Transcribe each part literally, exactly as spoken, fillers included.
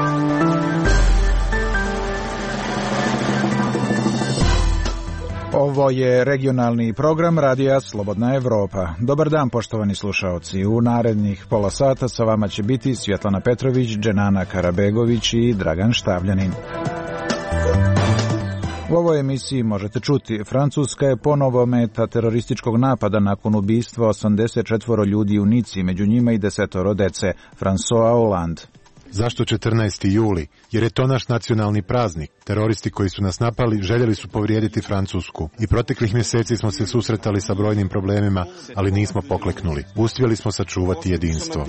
Ovo je regionalni program Radija Slobodna Evropa. Dobar dan, poštovani slušaoci. U narednih pola sata sa vama će biti Svjetlana Petrović, Dženana Karabegović i Dragan Štavljanin. U ovoj emisiji možete čuti, Francuska je ponovo meta terorističkog napada nakon ubistva osamdeset četvoro ljudi u Nici, među njima i desetoro dece. François Hollande. Zašto četrnaesti juli? Jer je to naš nacionalni praznik. Teroristi koji su nas napali željeli su povrijediti Francusku. I proteklih mjeseci smo se susretali sa brojnim problemima, ali nismo pokleknuli. Uspjeli smo sačuvati jedinstvo.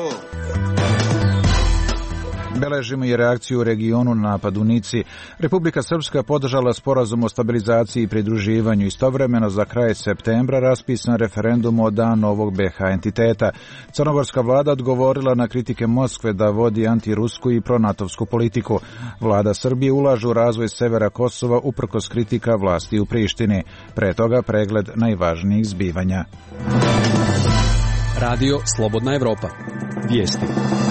Beležimo i reakciju u regionu na napad u Nici. Republika Srpska podržala sporazum o stabilizaciji i pridruživanju. Istovremeno za kraj septembra raspisan referendum o danu ovog be ha entiteta. Crnogorska vlada odgovorila na kritike Moskve da vodi antirusku i pronatovsku politiku. Vlada Srbije ulaže u razvoj severa Kosova uprkos kritika vlasti u Prištini. Pre toga pregled najvažnijih zbivanja. Radio Slobodna Evropa. Vijesti.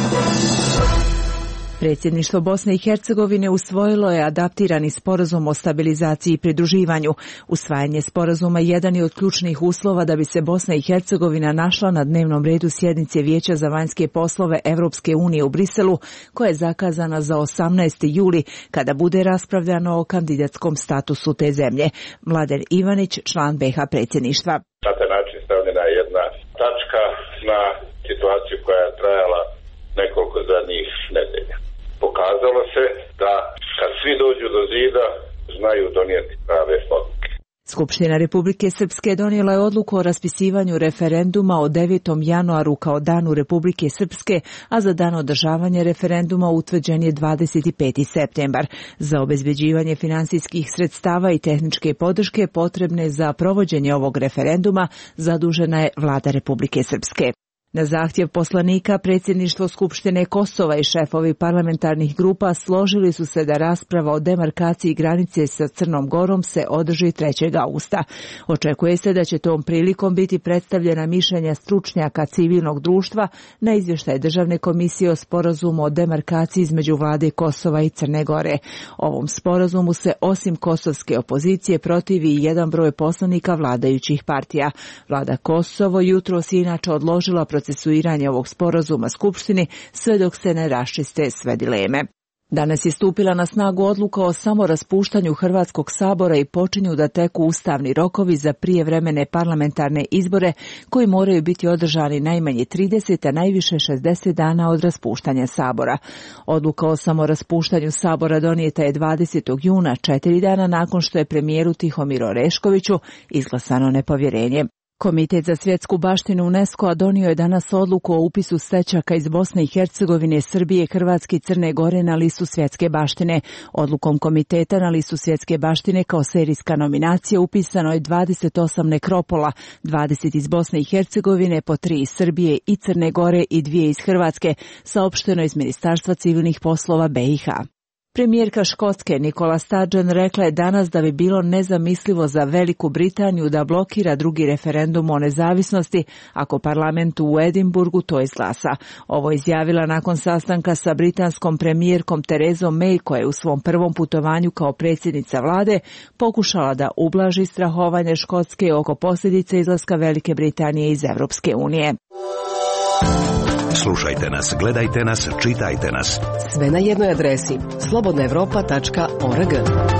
Predsjedništvo Bosne i Hercegovine usvojilo je adaptirani sporazum o stabilizaciji i pridruživanju. Usvajanje sporazuma jedan je od ključnih uslova da bi se Bosna i Hercegovina našla na dnevnom redu sjednice Vijeća za vanjske poslove Evropske unije u Briselu, koja je zakazana za osamnaesti juli, kada bude raspravljano o kandidatskom statusu te zemlje. Mladen Ivanić, član be ha predsjedništva. Na taj način stavljena je jedna tačka na situaciju koja je trajala nekoliko zadnjih nedelja. Pokazalo se da kad svi dođu do zida, znaju donijeti prave odluke. Skupština Republike Srpske donijela je odluku o raspisivanju referenduma o devetom januaru kao danu Republike Srpske, a za dan održavanja referenduma utvrđen je dvadeset peti septembar. Za obezbeđivanje finansijskih sredstava i tehničke podrške potrebne za provođenje ovog referenduma zadužena je Vlada Republike Srpske. Na zahtjev poslanika, predsjedništvo Skupštine Kosova i šefovi parlamentarnih grupa složili su se da rasprava o demarkaciji granice sa Crnom Gorom se održi trećeg augusta. Očekuje se da će tom prilikom biti predstavljena mišljenja stručnjaka civilnog društva na izvještaj Državne komisije o sporazumu o demarkaciji između vlade Kosova i Crne Gore. Ovom sporazumu se osim kosovske opozicije protivi i jedan broj poslanika vladajućih partija. Vlada Kosovo jutros je inače odložila procesuiranje ovog sporazuma Skupštini sve dok se ne raščiste sve dileme. Danas je stupila na snagu odluka o samoraspuštanju Hrvatskog sabora i počinju da teku ustavni rokovi za prijevremene parlamentarne izbore koji moraju biti održani najmanje trideset, a najviše šezdeset dana od raspuštanja sabora. Odluka o samoraspuštanju sabora donijeta je dvadesetog juna, četiri dana nakon što je premijeru Tihomiru Oreškoviću izglasano nepovjerenje. Komitet za svjetsku baštinu UNESCO-a donio je danas odluku o upisu stečaka iz Bosne i Hercegovine, Srbije, Hrvatske i Crne Gore na listu svjetske baštine. Odlukom komiteta na listu svjetske baštine kao serijska nominacija upisano je dvadeset osam nekropola, dvadeset iz Bosne i Hercegovine, po tri iz Srbije i Crne Gore i dvije iz Hrvatske, saopšteno iz Ministarstva civilnih poslova be i ha. Premijerka Škotske Nicola Sturgeon rekla je danas da bi bilo nezamislivo za Veliku Britaniju da blokira drugi referendum o nezavisnosti ako parlament u Edinburgu to izglasa. Ovo izjavila nakon sastanka sa britanskom premijerkom Terezom May, koja je u svom prvom putovanju kao predsjednica vlade pokušala da ublaži strahovanje Škotske oko posljedica izlaska Velike Britanije iz Evropske unije. Slušajte nas, gledajte nas, čitajte nas. Sve na jednoj adresi slobodna evropa tačka org.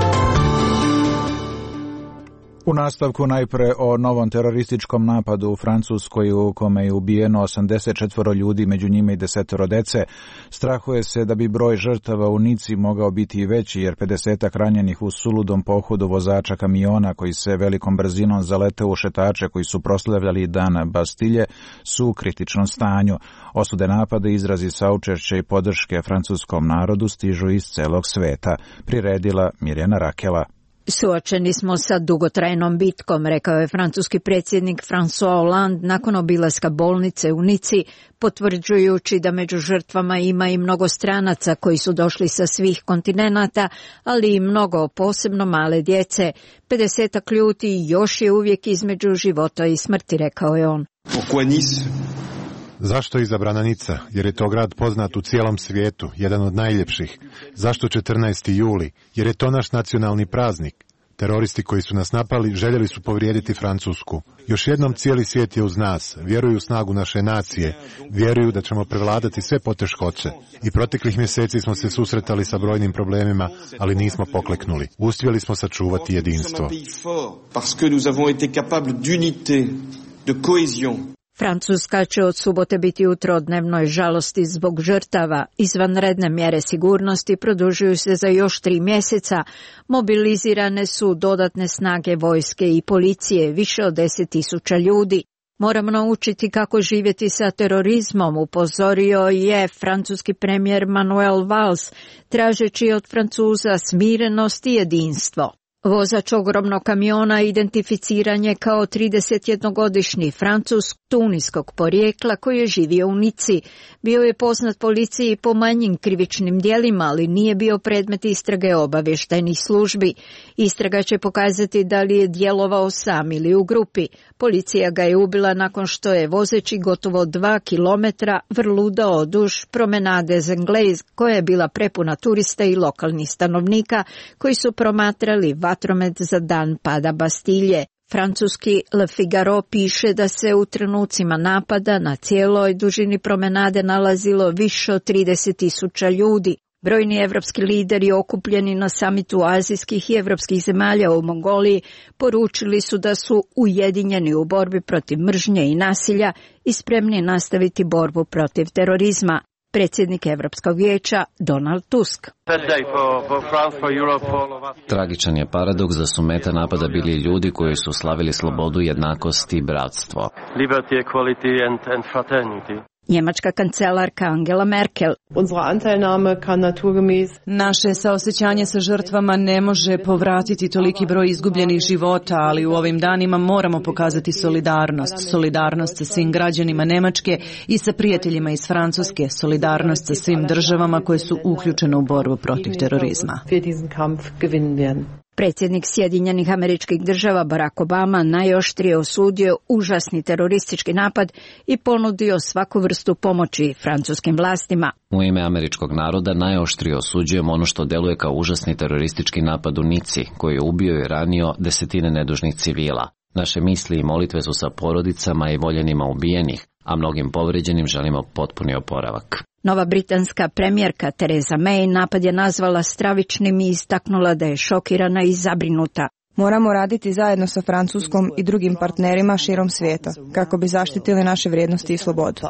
U nastavku najpre o novom terorističkom napadu u Francuskoj u kome je ubijeno osamdeset četvoro ljudi, među njima i desetoro dece. Strahuje se da bi broj žrtava u Nici mogao biti i veći, jer pedesetak ranjenih u suludom pohodu vozača kamiona koji se velikom brzinom zaleteo u šetače koji su proslavljali dan Bastilje su u kritičnom stanju. Osude napada, izrazi saučešća i podrške francuskom narodu stižu iz celog sveta. Priredila Mirjana Rakela. Suočeni smo sa dugotrajnom bitkom, rekao je francuski predsjednik François Hollande nakon obilaska bolnice u Nici, potvrđujući da među žrtvama ima i mnogo stranaca koji su došli sa svih kontinenata, ali i mnogo, posebno male djece. pedesetak ljudi još je uvijek između života i smrti, rekao je on. Pourquoi Nice? Zašto je izabrana Nica? Jer je to grad poznat u cijelom svijetu, jedan od najljepših. Zašto četrnaesti juli? Jer je to naš nacionalni praznik. Teroristi koji su nas napali željeli su povrijediti Francusku. Još jednom cijeli svijet je uz nas, vjeruju u snagu naše nacije, vjeruju da ćemo prevladati sve poteškoće. I proteklih mjeseci smo se susretali sa brojnim problemima, ali nismo pokleknuli. Uspjeli smo sačuvati jedinstvo. Francuska će od subote biti u trodnevnoj žalosti zbog žrtava. Izvanredne mjere sigurnosti produžuju se za još tri mjeseca. Mobilizirane su dodatne snage vojske i policije, više od deset tisuća ljudi. Moramo naučiti kako živjeti sa terorizmom, upozorio je francuski premijer Manuel Valls, tražeći od Francuza smirenost i jedinstvo. Vozač ogromnog kamiona identificiran je kao tridesetjednogodišnji Francuz tunijskog porijekla koji je živio u Nici. Bio je poznat policiji po manjim krivičnim djelima, ali nije bio predmet istrage obavještajnih službi. Istraga će pokazati da li je djelovao sam ili u grupi. Policija ga je ubila nakon što je vozeći gotovo dva kilometra vrludao duž promenade Zengleis, koja je bila prepuna turista i lokalnih stanovnika koji su promatrali vatromet za dan pada Bastilje. Francuski Le Figaro piše da se u trenucima napada na cijeloj dužini promenade nalazilo više od trideset tisuća ljudi. Brojni evropski lideri okupljeni na samitu azijskih i evropskih zemalja u Mongoliji poručili su da su ujedinjeni u borbi protiv mržnje i nasilja i spremni nastaviti borbu protiv terorizma. Predsjednik Evropskog vijeća Donald Tusk. Tragičan je paradoks da su meta napada bili ljudi koji su slavili slobodu, jednakost i bratstvo. Njemačka kancelarka Angela Merkel. Naše saosjećanje sa žrtvama ne može povratiti toliki broj izgubljenih života, ali u ovim danima moramo pokazati solidarnost. Solidarnost sa svim građanima Njemačke i sa prijateljima iz Francuske. Solidarnost sa svim državama koje su uključene u borbu protiv terorizma. Predsjednik Sjedinjenih Američkih Država Barack Obama najoštrije osudio užasni teroristički napad i ponudio svaku vrstu pomoći francuskim vlastima. U ime američkog naroda najoštrije osuđujemo ono što deluje kao užasni teroristički napad u Nici, koji je ubio i ranio desetine nedužnih civila. Naše misli i molitve su sa porodicama i voljenima ubijenih, a mnogim povređenim želimo potpuni oporavak. Nova britanska premijerka Theresa May napad je nazvala stravičnim i istaknula da je šokirana i zabrinuta. Moramo raditi zajedno sa Francuskom i drugim partnerima širom svijeta, kako bi zaštitili naše vrijednosti i slobodu.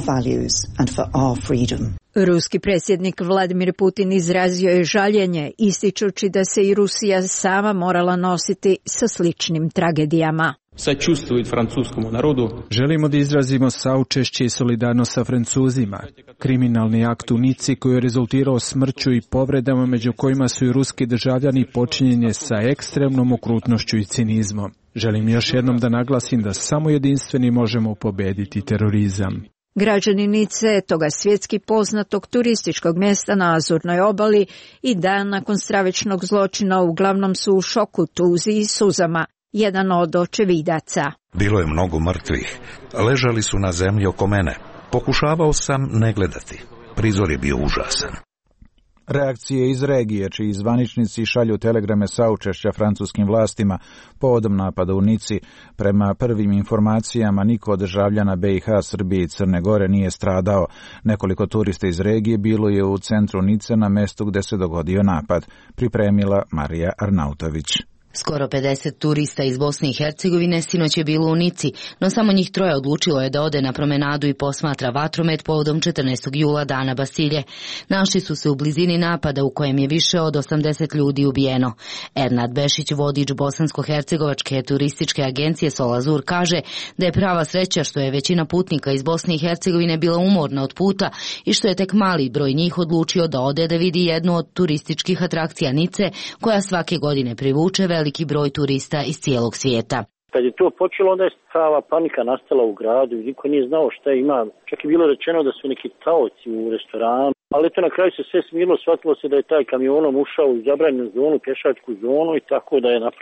Ruski predsjednik Vladimir Putin izrazio je žaljenje, ističući da se i Rusija sama morala nositi sa sličnim tragedijama. Sačuvstvuju francuskom narodu. Želimo da izrazimo saučešće i solidarnost sa Francuzima. Kriminalni akt u Nici koji je rezultirao smrću i povredama, među kojima su i ruski državljani, počinjen je sa ekstremnom okrutnošću i cinizmom. Želim još jednom da naglasim da samo jedinstveni možemo pobediti terorizam. Građani Nice, toga svjetski poznatog turističkog mjesta na Azurnoj obali, i dan nakon stravičnog zločina uglavnom su u šoku, tuzi i suzama. Jedan od očevidaca. Bilo je mnogo mrtvih. Ležali su na zemlji oko mene. Pokušavao sam ne gledati. Prizor je bio užasan. Reakcije iz regije, čiji zvaničnici šalju telegrame saučešća francuskim vlastima povodom napada u Nici. Prema prvim informacijama, niko od državljana B i H, Srbije i Crne Gore nije stradao. Nekoliko turista iz regije bilo je u centru Nice na mjestu gdje se dogodio napad. Pripremila Marija Arnautović. Skoro pedeset turista iz Bosne i Hercegovine sinoć je bilo u Nici, no samo njih troje odlučilo je da ode na promenadu i posmatra vatromet povodom četrnaestog jula, dana Bastilje. Našli su se u blizini napada u kojem je više od osamdeset ljudi ubijeno. Ernad Bešić, vodič bosansko-hercegovačke turističke agencije Solazur, kaže da je prava sreća što je većina putnika iz Bosne i Hercegovine bila umorna od puta i što je tek mali broj njih odlučio da ode da vidi jednu od turističkih atrakcija Nice, koja svake godine privuče veliki broj turista iz cijelog svijeta. Kad je to počelo, onda je prava panika nastala u gradu i niko nije znao šta ima. Čak je bilo rečeno da su neki taoci u restoranu, ali to na kraju se sve smirilo, shvatilo se da je taj kamionom ušao u zabranjenu zonu, pješačku zonu, i tako da je napravio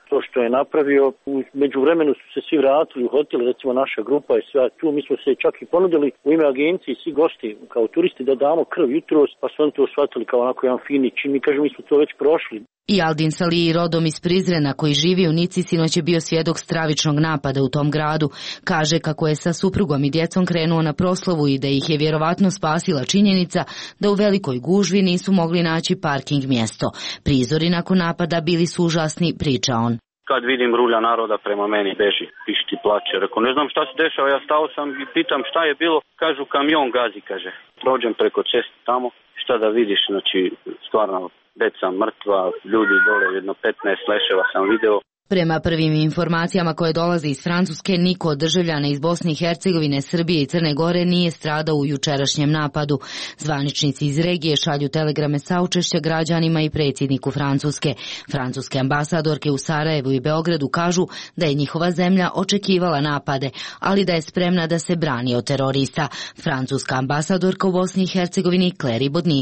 to što je napravio. U međuvremenu su se svi vratili u hotel, recimo naša grupa je sve tu, mi smo se čak i ponudili u ime agencije svi gosti kao turisti da damo krv jutros, pa su oni to shvatili kao onako jedan fini čin. Mi kažemo, mi smo to već prošli. I Aldin Salih, rodom iz Prizrena, koji živi u Nici, sinoć je bio svjedok stravičnog napada u tom gradu. Kaže kako je sa suprugom i djecom krenuo na proslavu i da ih je vjerovatno spasila činjenica da u velikoj gužvi nisu mogli naći parking mjesto. Prizori nakon napada bili su užasni, priča on. Kad vidim rulja naroda prema meni beži, pišti, plače. Rekao, ne znam šta se dešava, ja stao sam i pitam šta je bilo. Kažu, kamion gazi, kaže. Prođem preko ceste tamo, šta da vidiš, znači stvarno deca mrtva, ljudi dole, jedno petnaest leševa sam video. Prema prvim informacijama koje dolaze iz Francuske, niko od državljana iz Bosne i Hercegovine, Srbije i Crne Gore nije stradao u jučerašnjem napadu. Zvaničnici iz regije šalju telegrame saučešća građanima i predsjedniku Francuske. Francuske ambasadorke u Sarajevu i Beogradu kažu da je njihova zemlja očekivala napade, ali da je spremna da se brani od terorista. Francuska ambasadorka u Bosni i Hercegovini Claire Bodny.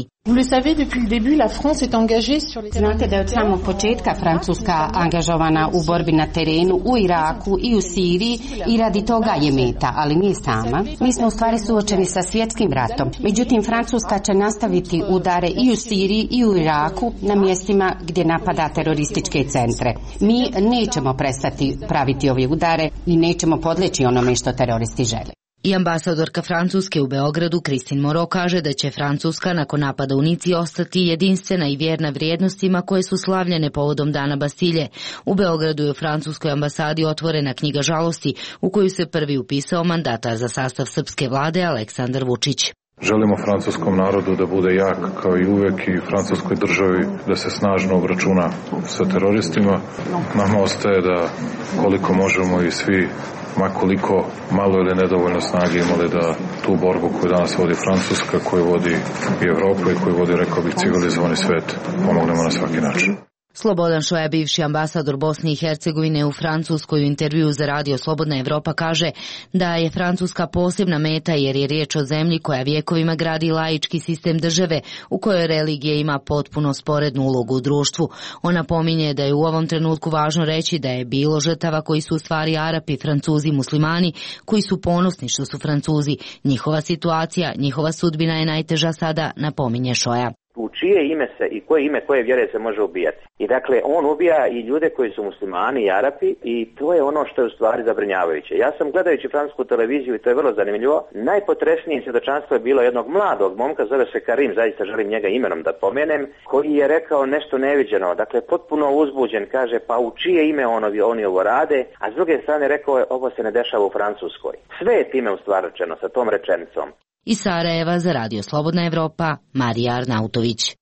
Znate da je od samog početka Francuska angažovana u borbi na terenu u Iraku i u Siriji i radi toga je meta, ali nije sama. Mi smo u stvari suočeni sa svjetskim ratom. Međutim, Francuska će nastaviti udare i u Siriji i u Iraku na mjestima gdje napada terorističke centre. Mi nećemo prestati praviti ove udare i nećemo podleći onome što teroristi žele. I ambasadorka Francuske u Beogradu Christine Moreau kaže da će Francuska nakon napada u Nici ostati jedinstvena i vjerna vrijednostima koje su slavljene povodom Dana Bastilje. U Beogradu je u francuskoj ambasadi otvorena knjiga žalosti u koju se prvi upisao mandatar za sastav srpske vlade Aleksandar Vučić. Želimo francuskom narodu da bude jak kao i uvek i francuskoj državi da se snažno obračuna sa teroristima. Nama ostaje da koliko možemo i svi, ma koliko malo ili nedovoljno snage imali da tu borbu koju danas vodi Francuska, koju vodi i Evropa i koju vodi, rekao bih, civilizovani svet, pomognemo na svaki način. Slobodan Šoja, bivši ambasador Bosne i Hercegovine u Francuskoj, u intervjuu za radio Slobodna Evropa kaže da je Francuska posebna meta jer je riječ o zemlji koja vjekovima gradi laički sistem države u kojoj religija ima potpuno sporednu ulogu u društvu. Ona pominje da je u ovom trenutku važno reći da je bilo žrtava koji su u stvari Arapi, Francuzi, muslimani, koji su ponosni što su Francuzi. Njihova situacija, njihova sudbina je najteža sada, napominje Šoja. U čije ime se i koje ime koje vjere se može ubijati. I dakle, on ubija i ljude koji su muslimani i Arapi i to je ono što je u stvari zabrinjavajuće. Ja sam gledajući francusku televiziju i to je vrlo zanimljivo. Najpotresnije svjedočanstvo je bilo jednog mladog momka, zove se Karim, zaista želim njega imenom da pomenem, koji je rekao nešto neviđeno. Dakle, potpuno uzbuđen, kaže, pa u čije ime oni, oni ovo rade, a s druge strane rekao je, ovo se ne dešava u Francuskoj. Sve je time u stvari rečeno sa tom rečenicom. Iz Sarajeva za radio Slobodna Evropa, Marija Arnautović.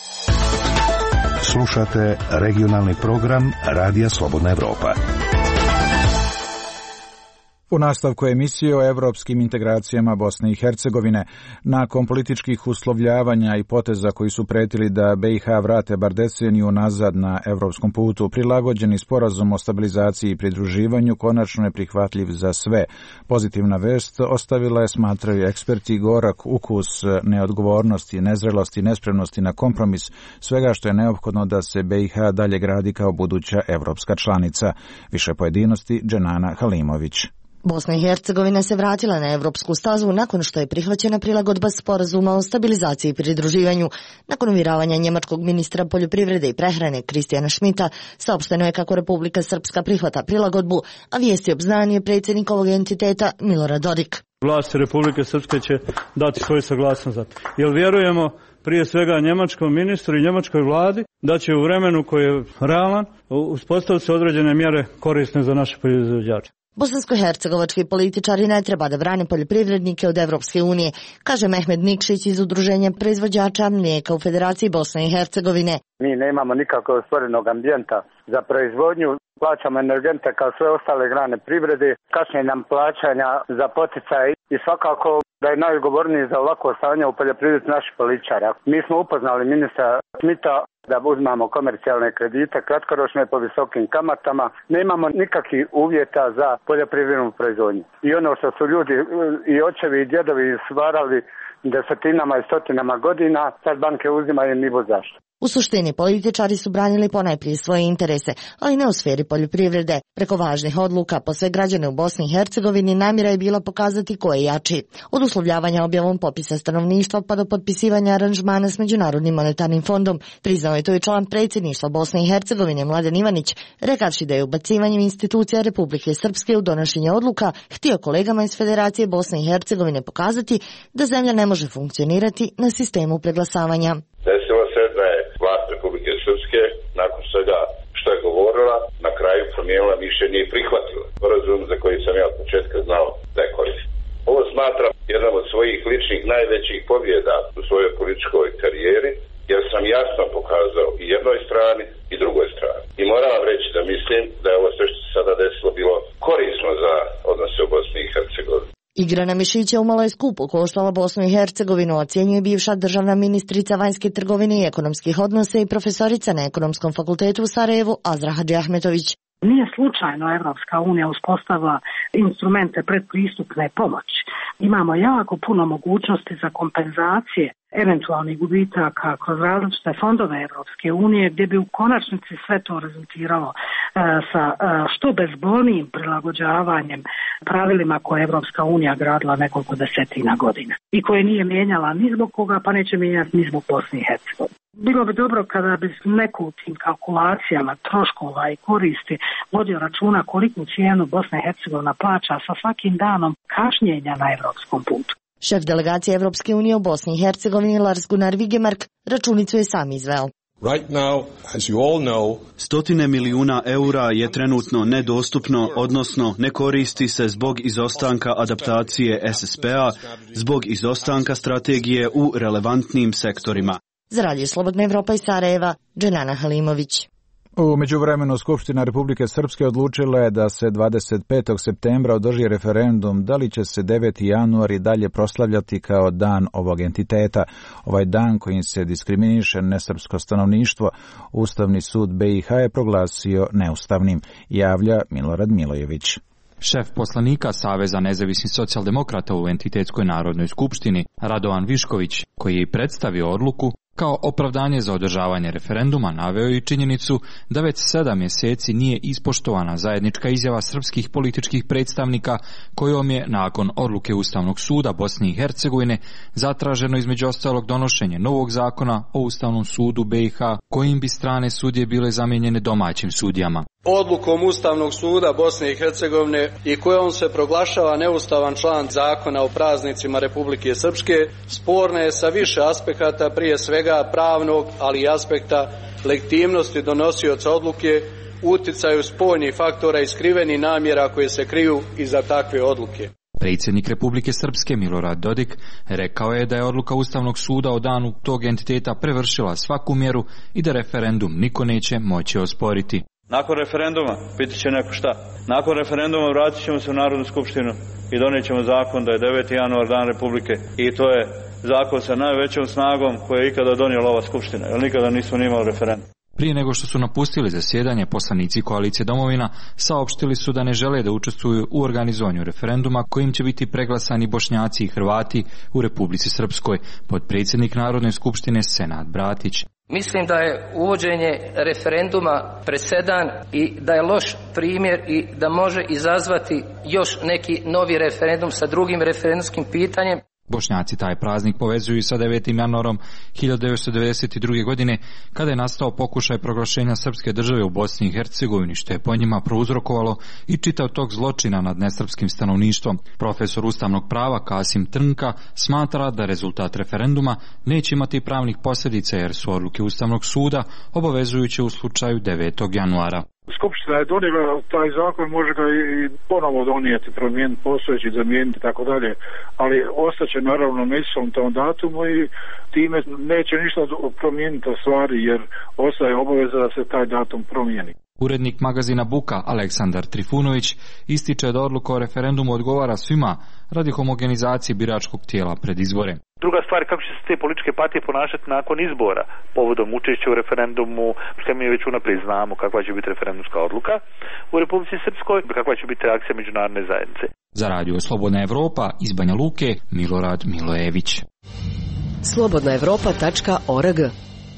Slušate regionalni program Radija Slobodna Evropa. U nastavku emisije o evropskim integracijama Bosne i Hercegovine, nakon političkih uslovljavanja i poteza koji su pretili da B i H vrate bar deceniju nazad na evropskom putu, prilagođeni sporazum o stabilizaciji i pridruživanju konačno je prihvatljiv za sve. Pozitivna vest ostavila je, smatraju eksperti, gorak ukus neodgovornosti, nezrelosti i nespremnosti na kompromis svega što je neophodno da se B i H dalje gradi kao buduća evropska članica. Više pojedinosti Dženana Halimović. Bosna i Hercegovina se vratila na evropsku stazu nakon što je prihvaćena prilagodba sporazuma o stabilizaciji i pridruživanju. Nakon uvjeravanja njemačkog ministra poljoprivrede i prehrane Kristijana Šmita, saopšteno je kako Republika Srpska prihvata prilagodbu, a vijesti obznanio predsjednik ovog entiteta Milorad Dodik. Vlasti Republike Srpske će dati svoju saglasnost za to. Jer vjerujemo prije svega njemačkom ministru i njemačkoj vladi da će u vremenu koji je realan uspostaviti se određene mjere korisne za naše proizvođače. Bosansko-hercegovački političari ne treba da brane poljoprivrednike od Evropske unije, kaže Mehmed Nikšić iz Udruženja proizvođača mlijeka u Federaciji Bosne i Hercegovine. Mi nemamo nikakvog stvorenog ambijenta za proizvodnju, plaćamo energente kao sve ostale grane privrede, kasnije nam plaćanja za poticaj i svakako da je najodgovorniji za ovako stanje u poljoprivredi naši političari. Mi smo upoznali ministra Smita da uzmamo komercijalne kredite, kratkoročne po visokim kamatama. Nemamo nikakvih uvjeta za poljoprivrednu proizvodnju. I ono što su ljudi i očevi i djedovi stvarali desetinama i stotinama godina, sad banke uzimaju ni bo zašto. U suštini, političari su branili ponajprije svoje interese, ali ne u sferi poljoprivrede. Preko važnih odluka po sve građane u Bosni i Hercegovini namjera je bila pokazati ko je jači. Od uslovljavanja objavom popisa stanovništva pa do potpisivanja aranžmana s Međunarodnim monetarnim fondom, priznao je to i član predsjedništva Bosne i Hercegovine Mladen Ivanić, rekavši da je ubacivanjem institucija Republike Srpske u donošenje odluka htio kolegama iz Federacije Bosne i Hercegovine pokazati da zemlja ne može funkcionirati na sistemu preglasavanja. Desilo se da je vlast Republike Srpske nakon svega što je govorila, na kraju promijenila mišljenje i prihvatila sporazum za koji sam ja od početka znao da je koristan. Ovo smatram jedan od svojih ličnih najvećih pobjeda u svojoj političkoj karijeri, jer sam jasno pokazao i jednoj strani i drugoj strani. I moram vam reći da mislim da je ovo sve što se sada desilo bilo korisno za odnose u Bosni i Hercegovini. Igra na mišiće umalo je skupo koštala Bosnu i Hercegovinu, ocjenjuje bivša državna ministrica vanjske trgovine i ekonomskih odnosa i profesorica na Ekonomskom fakultetu u Sarajevu Azra Hadžiahmetović. Nije slučajno Evropska unija uspostavila instrumente predpristupne pomoći. Imamo jako puno mogućnosti za kompenzacije eventualnih gubitaka kroz različite fondove Evropske unije, gdje bi u konačnici sve to rezultiralo e, sa e, što bezbolnijim prilagođavanjem pravilima koje je Evropska unija gradila nekoliko desetina godina i koje nije mijenjala ni zbog koga, pa neće mijenjati ni zbog Bosne i Hercegovine. Bilo bi dobro kada bi neko u tim kalkulacijama troškova i koristi vodio računa koliku cijenu Bosna i Hercegovina plaća sa svakim danom kašnjenja na evropskom putu. Šef delegacije Evropske unije u Bosni i Hercegovini Lars Gunnar Vigemark računicu je sam izveo. Right now, as you all know, stotine milijuna eura je trenutno nedostupno, odnosno ne koristi se zbog izostanka adaptacije S S P-a, zbog izostanka strategije u relevantnim sektorima. Za Radio Slobodna Evropa iz Sarajeva, Dženana Halimović. U međuvremenu Skupština Republike Srpske odlučila je da se dvadeset petog septembra održi referendum da li će se deveti januar i dalje proslavljati kao dan ovog entiteta. Ovaj dan kojim se diskriminiše nesrpsko stanovništvo, Ustavni sud B i H je proglasio neustavnim, javlja Milorad Milojević. Šef poslanika Saveza nezavisnih socijaldemokrata u entitetskoj narodnoj skupštini, Radovan Višković, koji je predstavio odluku, kao opravdanje za održavanje referenduma naveo i činjenicu da već sedam mjeseci nije ispoštovana zajednička izjava srpskih političkih predstavnika kojom je nakon odluke Ustavnog suda Bosne i Hercegovine zatraženo između ostalog donošenje novog zakona o Ustavnom sudu B i H kojim bi strane sudije bile zamijenjene domaćim sudijama. Odlukom Ustavnog suda Bosne i Hercegovine i kojom se proglašava neustavan član zakona o praznicima Republike Srpske, sporna je sa više aspekata, prije svega pravnog, ali i aspekta legitimnosti donosioca odluke, uticaju spoljnih faktora i skrivenih namjera koje se kriju iza takve odluke. Predsjednik Republike Srpske Milorad Dodik rekao je da je odluka Ustavnog suda o danu tog entiteta prevršila svaku mjeru i da referendum niko neće moći osporiti. Nakon referenduma, pitat će neko šta, nakon referenduma vratit ćemo se u Narodnu skupštinu i donijet ćemo zakon da je deveti januar dan Republike i to je zakon sa najvećom snagom koje je ikada donijela ova skupština, jer nikada nismo ni imali referendum. Prije nego što su napustili zasjedanje, poslanici koalicije Domovina saopštili su da ne žele da učestvuju u organizovanju referenduma kojim će biti preglasani Bošnjaci i Hrvati u Republici Srpskoj, potpredsjednik Narodne skupštine Senad Bratić. Mislim da je uvođenje referenduma presedan i da je loš primjer i da može izazvati još neki novi referendum sa drugim referendumskim pitanjem. Bošnjaci taj praznik povezuju sa devetim januarom hiljadu devetsto devedeset druge. godine, kada je nastao pokušaj proglašenja srpske države u Bosni i Hercegovini, što je po njima prouzrokovalo i čitav tog zločina nad nesrpskim stanovništvom. Profesor ustavnog prava Kasim Trnka smatra da rezultat referenduma neće imati pravnih posljedica jer su odluke Ustavnog suda obavezujuće u slučaju devetog januara. Skupština je donijela taj zakon, može ga i ponovo donijeti, promijeniti postojeći, zamijeniti i tako dalje, ali ostaće naravno na istom tom datumu i time neće ništa promijeniti o stvari jer ostaje obaveza da se taj datum promijeni. Urednik magazina Buka Aleksandar Trifunović ističe da odluka o referendumu odgovara svima radi homogenizacije biračkog tijela pred izbore. Druga stvar je kako će se te političke partije ponašati nakon izbora povodom učešća u referendumu, što mi već unaprijed znamo kakva će biti referendumska odluka u Republici Srpskoj, kakva će biti reakcija međunarodne zajednice. Za Radio Slobodna Evropa iz Banja Luke Milorad Milojević. slobodna evropa tačka org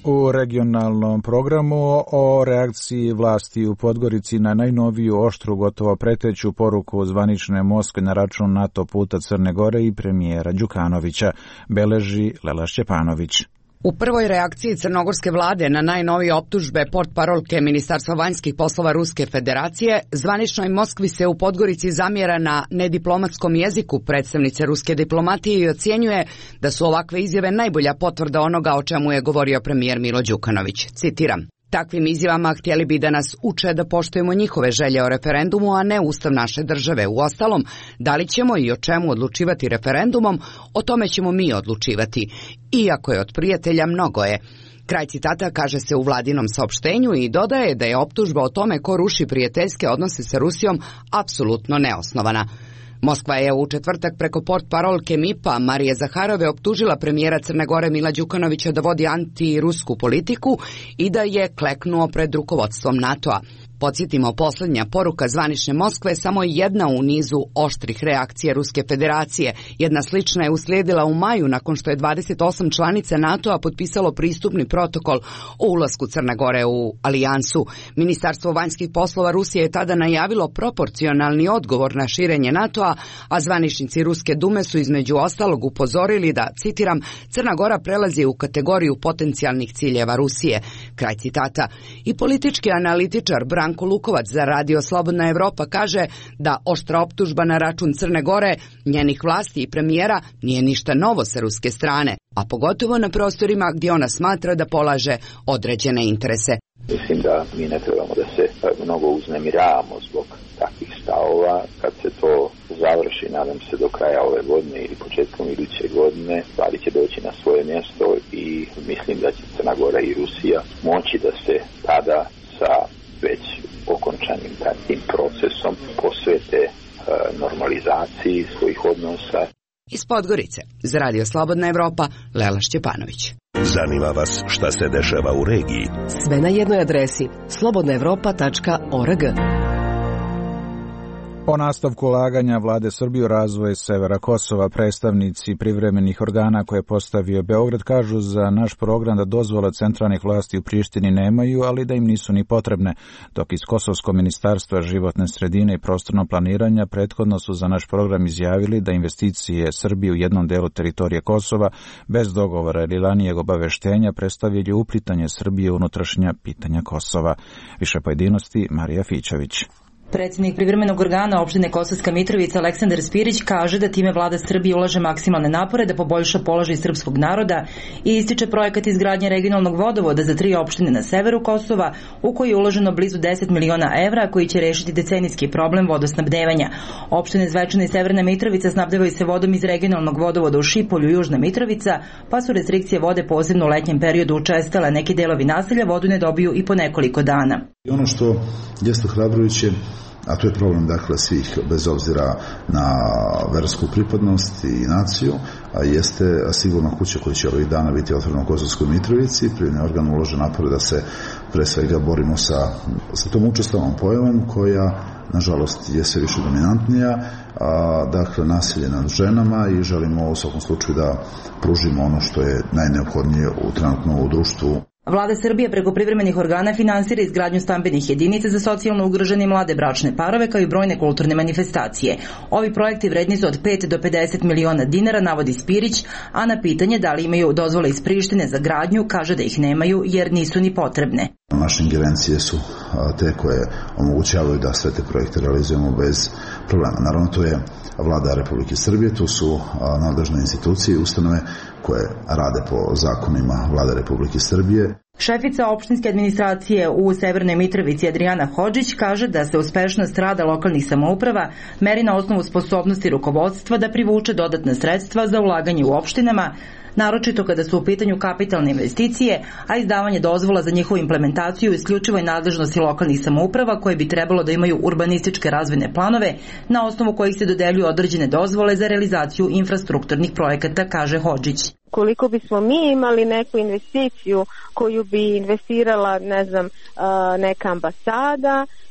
U regionalnom programu o reakciji vlasti u Podgorici na najnoviju oštru, gotovo preteću poruku zvanične Moskve na račun NATO puta Crne Gore i premijera Đukanovića, beleži Lela Šćepanović. U prvoj reakciji crnogorske vlade na najnovije optužbe portparolke Ministarstva vanjskih poslova Ruske federacije, zvaničnoj Moskvi se u Podgorici zamjera na nediplomatskom jeziku predstavnice ruske diplomatije i ocjenjuje da su ovakve izjave najbolja potvrda onoga o čemu je govorio premijer Milo Đukanović. Citiram: takvim izjavama htjeli bi da nas uče da poštujemo njihove želje o referendumu, a ne ustav naše države. Uostalom, da li ćemo i o čemu odlučivati referendumom, o tome ćemo mi odlučivati. Iako je od prijatelja, mnogo je. Kraj citata kaže se u vladinom saopštenju i dodaje da je optužba o tome ko ruši prijateljske odnose sa Rusijom apsolutno neosnovana. Moskva je u četvrtak preko portparolke M I P-a Marije Zaharove optužila premijera Crne Gore Mila Đukanovića da vodi antirusku politiku i da je kleknuo pred rukovodstvom NATO-a. Podsjetimo, posljednja poruka zvanične Moskve samo jedna u nizu oštrih reakcija Ruske federacije. Jedna slična je uslijedila u maju nakon što je dvadeset osam članica NATO-a potpisalo pristupni protokol o ulasku Crne Gore u alijansu. Ministarstvo vanjskih poslova Rusije je tada najavilo proporcionalni odgovor na širenje NATO-a, a zvaničnici Ruske dume su između ostalog upozorili da, citiram, Crna Gora prelazi u kategoriju potencijalnih ciljeva Rusije. Kraj citata. I politički analitičar Branko Lukovac za Radio Slobodna Evropa kaže da oštra optužba na račun Crne Gore, njenih vlasti i premijera nije ništa novo sa ruske strane, a pogotovo na prostorima gdje ona smatra da polaže određene interese. Mislim da mi ne trebamo da se mnogo uznemiravamo zbog takvih stavova. Kad se to završi, nadam se do kraja ove godine ili početkom iduće godine, stvari će doći na svoje mjesto i mislim da će Crna Gora i Rusija moći da se tada sa već okončanim takvim procesom posvete e, normalizaciji svojih odnosa. Iz Podgorice, za Radio Slobodna Evropa, Lela Šćepanović. Zanima vas šta se dešava u regiji? Sve na jednoj adresi slobodna evropa tačka org. O nastavku ulaganja vlade Srbije u razvoj severa Kosova predstavnici privremenih organa koje je postavio Beograd kažu za naš program da dozvole centralnih vlasti u Prištini nemaju, ali da im nisu ni potrebne, dok iz Kosovskog ministarstva životne sredine i prostornog planiranja prethodno su za naš program izjavili da investicije Srbije u jednom delu teritorije Kosova bez dogovora ili ranijeg obaveštenja predstavljaju uplitanje Srbije u unutrašnja pitanja Kosova. Više pojedinosti Marija Fićević. Predsjednik privremenog organa opštine Kosovska Mitrovica Aleksandar Spirić kaže da time vlada Srbije ulaže maksimalne napore da poboljša položaj srpskog naroda i ističe projekat izgradnje regionalnog vodovoda za tri opštine na severu Kosova, u koji je uloženo blizu deset miliona evra, koji će rešiti decenijski problem vodosnabdevanja. Opštine Zvečana i Severna Mitrovica snabdevaju se vodom iz regionalnog vodovoda u Šipolju i Južna Mitrovica, pa su restrikcije vode posebno u letnjem periodu učestale. Neki delovi naselja vodu ne dobiju i po nekoliko dana. Ono što jeste ohrabrujuće, a to je problem dakle svih bez obzira na versku pripadnost i naciju, a jeste sigurna kuća koja će ovih dana biti otvorena u Kosovskoj Mitrovici. Privredni organ ulože napore da se pre svega borimo sa, sa tom učestavom pojavom koja nažalost je sve više dominantnija, a, dakle nasilje nad ženama, i želimo u svakom slučaju da pružimo ono što je najneophodnije u trenutno u društvu. Vlada Srbije preko privremenih organa finansira izgradnju stambenih jedinica za socijalno ugrožene mlade bračne parove, kao i brojne kulturne manifestacije. Ovi projekti vredni su od pet do pedeset miliona dinara, navodi Spirić, a na pitanje da li imaju dozvole iz Prištine za gradnju, kaže da ih nemaju jer nisu ni potrebne. Naše ingerencije su te koje omogućavaju da sve te projekte realizujemo bez problema. Naravno, to je vlada Republike Srbije, tu su nadležne institucije i ustanove koje rade po zakonima vlade Republike Srbije. Šefica opštinske administracije u Severnoj Mitrovici Adriana Hodžić kaže da se uspešnost rada lokalnih samouprava meri na osnovu sposobnosti rukovodstva da privuče dodatna sredstva za ulaganje u opštinama, naročito kada su u pitanju kapitalne investicije, a izdavanje dozvola za njihovu implementaciju isključivo je nadležnosti lokalnih samouprava, koje bi trebalo da imaju urbanističke razvojne planove na osnovu kojih se dodeljuju određene dozvole za realizaciju infrastrukturnih projekata, kaže Hodžić. Koliko bismo mi imali neku investiciju koju bi investirala, ne znam, neka ambasada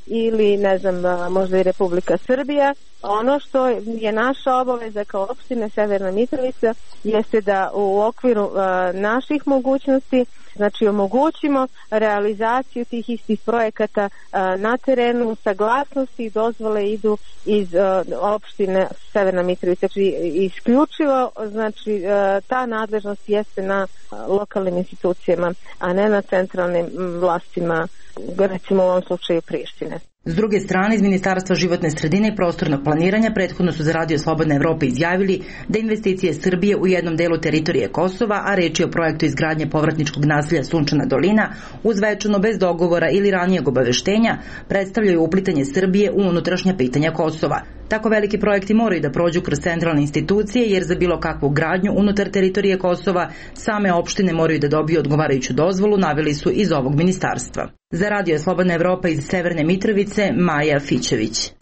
ili ne znam, možda i Republika Srbija. Ono što je naša obaveza kao opštine Severna Mitrovica jeste da u okviru uh, naših mogućnosti, znači omogućimo realizaciju tih istih projekata uh, na terenu, saglasnosti i dozvole idu iz uh, opštine Severna Mitrovica. Znači isključivo, znači uh, ta nadležnost jeste na uh, lokalnim institucijama, a ne na centralnim vlastima, recimo u ovom slučaju Prištine. S druge strane, iz Ministarstva životne sredine i prostornog planiranja prethodno su za Radio Slobodna Evropa izjavili da investicije Srbije u jednom delu teritorije Kosova, a reč je o projektu izgradnje povratničkog naselja Sunčana dolina, uzvečano bez dogovora ili ranijeg obaveštenja, predstavljaju uplitanje Srbije u unutrašnja pitanja Kosova. Tako veliki projekti moraju da prođu kroz centralne institucije, jer za bilo kakvu gradnju unutar teritorije Kosova same opštine moraju da dobiju odgovarajuću dozvolu, naveli su iz ovog ministarstva. Za Radio Slobodna Evropa iz Severne Mitrovice, Maja Fićević.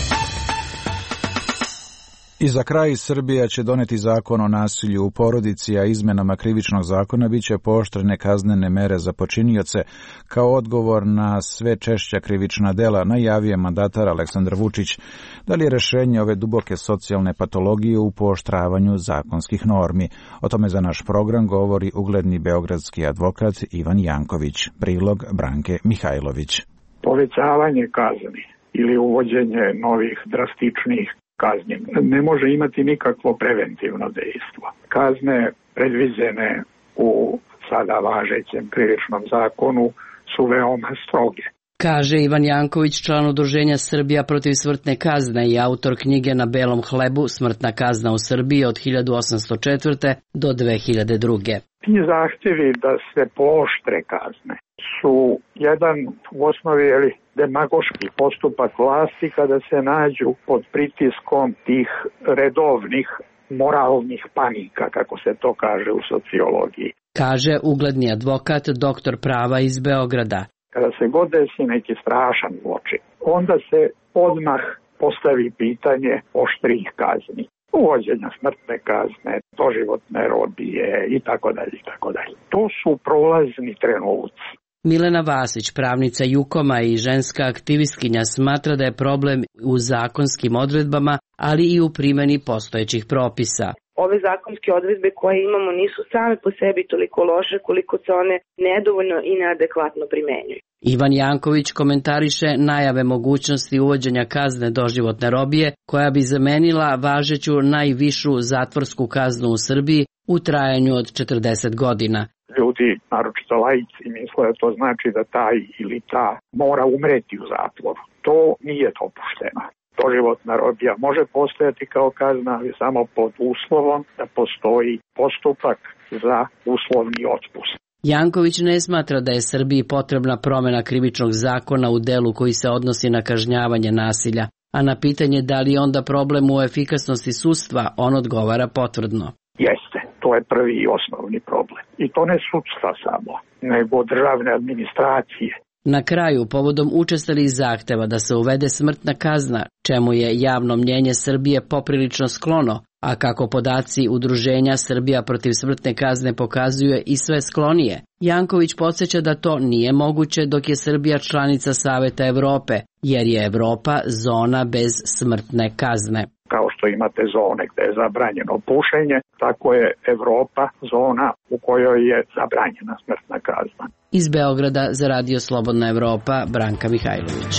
I za kraj, Srbija će doneti zakon o nasilju u porodici, a izmenama krivičnog zakona biće pooštrene kaznene mere za počinioce kao odgovor na sve češća krivična dela, najavio mandatar Aleksandar Vučić. Da li je rešenje ove duboke socijalne patologije u pooštravanju zakonskih normi? O tome za naš program govori ugledni beogradski advokat Ivan Janković. Prilog Branke Mihajlović. Povećavanje kazni ili uvođenje novih drastičnih kazni ne može imati nikakvo preventivno dejstvo. Kazne predviđene u sada važećem krivičnom zakonu su veoma stroge. Kaže Ivan Janković, član udruženja Srbija protiv smrtne kazne i autor knjige Na belom hlebu Smrtna kazna u Srbiji od hiljadu osamsto četvrte do dve hiljade druge. Ti zahtjevi da se pooštre kazne su jedan u osnovi ili demagoški postupak vlasti kada se nađu pod pritiskom tih redovnih moralnih panika, kako se to kaže u sociologiji. Kaže ugledni advokat, doktor prava iz Beograda. Kada se god desi neki strašan zločin, onda se odmah postavi pitanje oštrih kazni, uvođenja smrtne kazne, doživotne robije i tako dalje i tako dalje. To su prolazni trenuci. Milena Vasić, pravnica Jukoma i ženska aktivistkinja, smatra da je problem u zakonskim odredbama, ali i u primjeni postojećih propisa. Ove zakonske odredbe koje imamo nisu same po sebi toliko loše koliko se one nedovoljno i neadekvatno primenjuju. Ivan Janković komentariše najave mogućnosti uvođenja kazne doživotne robije, koja bi zamenila važeću najvišu zatvorsku kaznu u Srbiji u trajanju od četrdeset godina. Ljudi, naročito laici, misle da to znači da taj ili ta mora umreti u zatvoru. To nije dopušteno. Doživotna robija može postojati kao kazna, ali samo pod uslovom da postoji postupak za uslovni otpust. Janković ne smatra da je Srbiji potrebna promjena krivičnog zakona u delu koji se odnosi na kažnjavanje nasilja, a na pitanje da li je onda problem u efikasnosti sudstva, on odgovara potvrdno. Jeste, to je prvi i osnovni problem. I to ne sudstva samo, nego državne administracije. Na kraju, povodom učestalih zahteva da se uvede smrtna kazna, čemu je javno mnjenje Srbije poprilično sklono, a kako podaci udruženja Srbija protiv smrtne kazne pokazuje i sve sklonije, Janković podsjeća da to nije moguće dok je Srbija članica Saveta Evrope, jer je Evropa zona bez smrtne kazne. Kao što imate zone gde je zabranjeno pušenje, tako je Evropa zona u kojoj je zabranjena smrtna kazna. Iz Beograda za Radio Slobodna Evropa, Branka Mihajlović.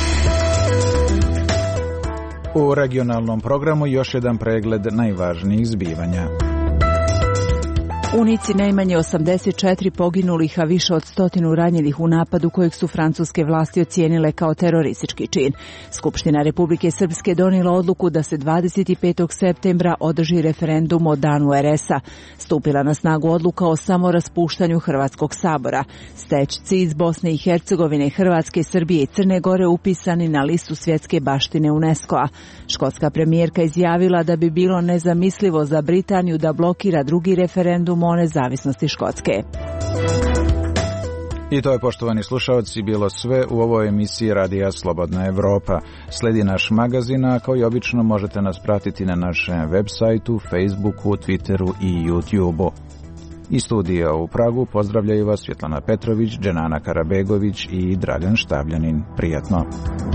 U regionalnom programu još jedan pregled najvažnijih zbivanja. U Nici najmanje osamdeset četiri poginulih, a više od stotinu ranjenih u napadu kojeg su francuske vlasti ocijenile kao teroristički čin. Skupština Republike Srpske donijela odluku da se dvadeset petog septembra održi referendum o danu er es a. Stupila na snagu odluka o samoraspuštanju Hrvatskog sabora. Stečci iz Bosne i Hercegovine, Hrvatske, Srbije i Crne Gore upisani na listu svjetske baštine UNESCO-a. Škotska premijerka izjavila da bi bilo nezamislivo za Britaniju da blokira drugi referendum o nezavisnosti Škotske. I to je, poštovani slušalci, bilo sve u ovoj emisiji Radija Slobodna Evropa. Sledi naš magazin, a kao i obično možete nas pratiti na našem web sajtu, Facebooku, Twitteru i YouTubeu. Iz studija u Pragu pozdravljaju vas Svjetlana Petrović, Dženana Karabegović i Dragan Štavljanin. Prijatno.